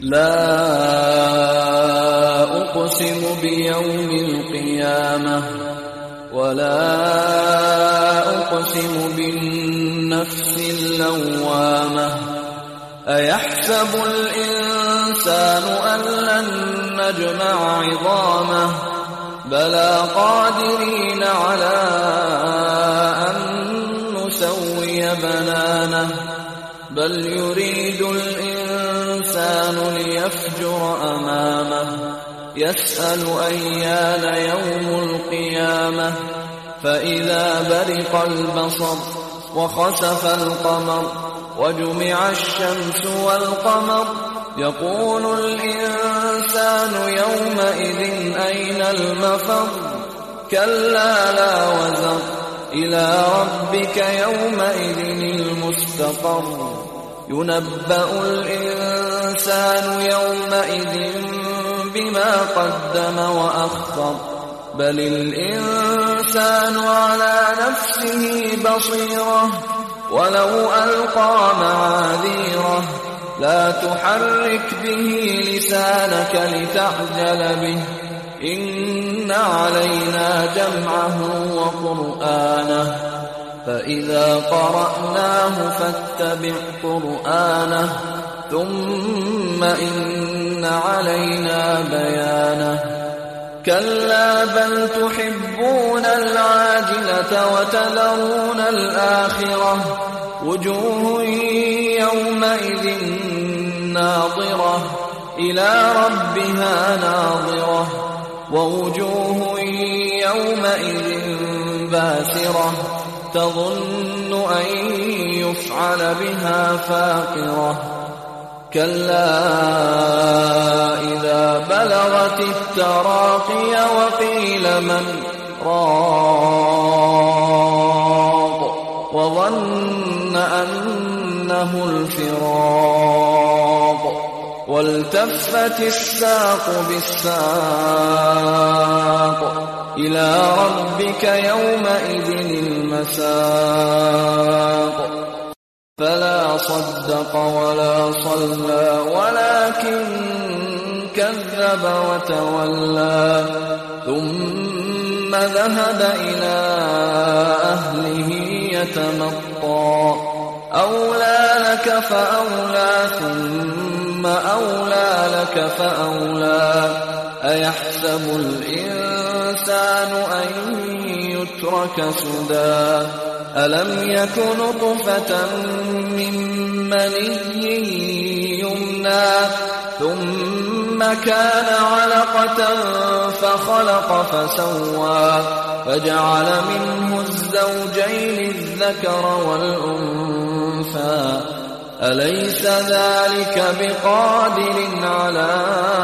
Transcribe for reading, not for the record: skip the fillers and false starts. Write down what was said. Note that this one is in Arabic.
لا أقسم بيوم القيامة ولا أقسم بالنفس اللوامة أيحسب الإنسان أن لن نجمع عظامه بلى قادرين على أن نسوي بنانه بل يريد الإنسان ليفجر أمامه يسأل أيان يوم القيامة فإذا برق البصر وخسف القمر وجمع الشمس والقمر يقول الإنسان يومئذ أين المفر كلا لا وزر إلى ربك يومئذ المستقر ينبأ الإنسان يومئذ بما قدم وأخر بل الإنسان على نفسه بصيرة ولو ألقى معاذيره لا تحرك به لسانك لتعجل به إن علينا جمعه وقرآنه فإذا قرأناه فاتبع قرآنه ثم إن علينا بيانه كلا بل تحبون العاجلة وتذرون الآخرة وجوه يومئذ ناظرة إلى ربها ناظرة ووجوه يومئذ باسرة تظن أن يفعل بها فاقرة كلا إذا بلغت التراقي وقيل من راق وظن أنه الفراق والتفت الساق بالساق إلى ربك يومئذ المساق فلا صدق ولا صلى ولكن كذب وتولى ثم ذهب إلى أهله يتمطى أولى لك فأولى ثم أولى لك فأولى أيحسب الإنسان أن يترك سدى ألم يك نطفة من مني يمنى ثم كان علقة فخلق فسوى فجعل منه الزوجين الذكر والأنثى أليس ذلك بقادر على